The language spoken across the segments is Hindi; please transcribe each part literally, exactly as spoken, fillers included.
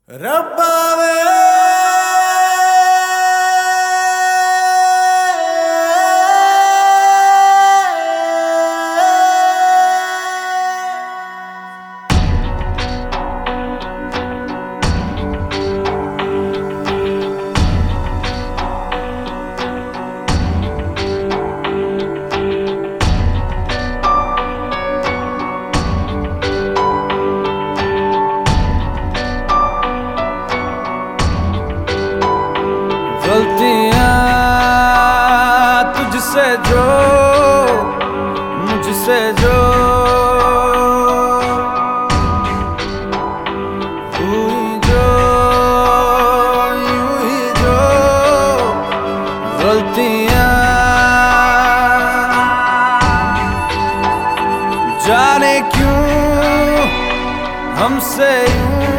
रब्बा वे गलतियाँ तुझसे जो मुझसे जो हुई जो यूं ही जो गलतियाँ जाने क्यों हमसे यूं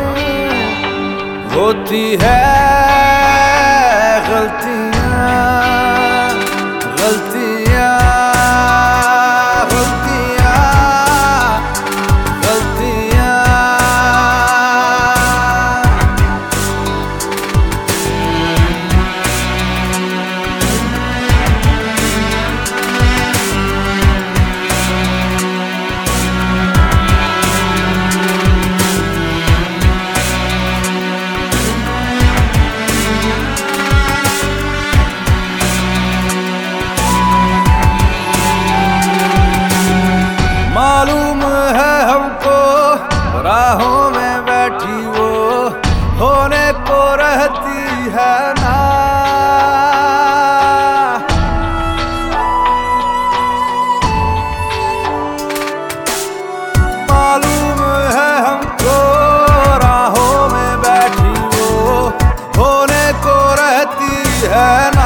होती है गलतियाँ गलतियाँ गलतियाँ गलतियाँ मालूम है हमको राहों में बैठी वो होने को रहती है ना। मालूम है हमको राहों में बैठी वो होने को रहती है ना।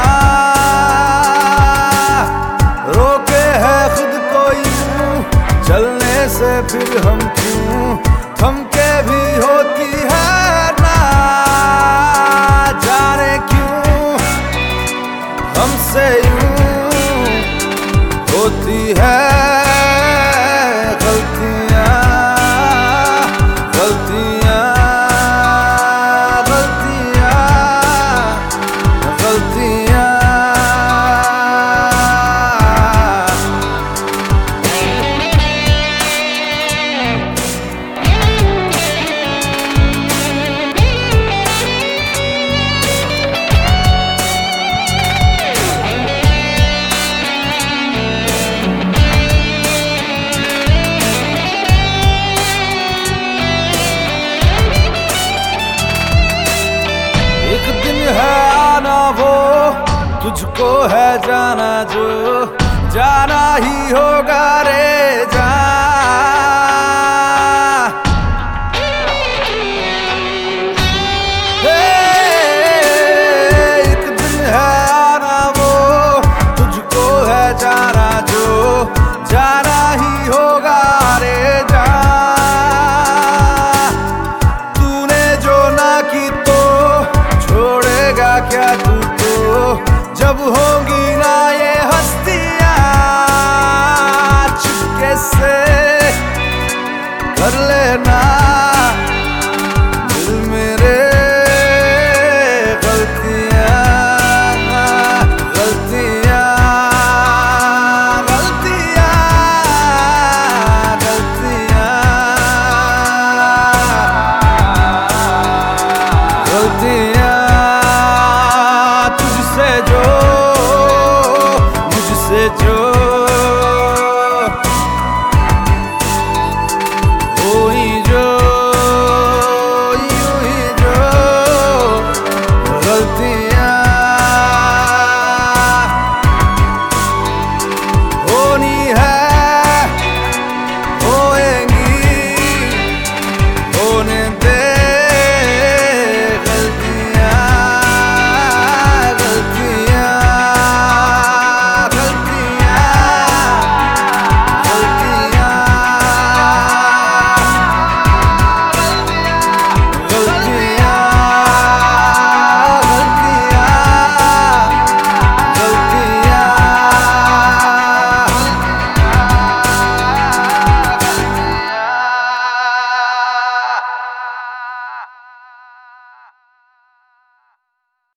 रोके है खुद को यूं चलने से फिर हम क्यों थमके भी होती है ना। जाने क्यों हमसे यूं होती है गलतियाँ गलतियाँ गलतियाँ गलतियाँ एक दिन है आना वो तुझको है जाना जो जाना ही होगा रे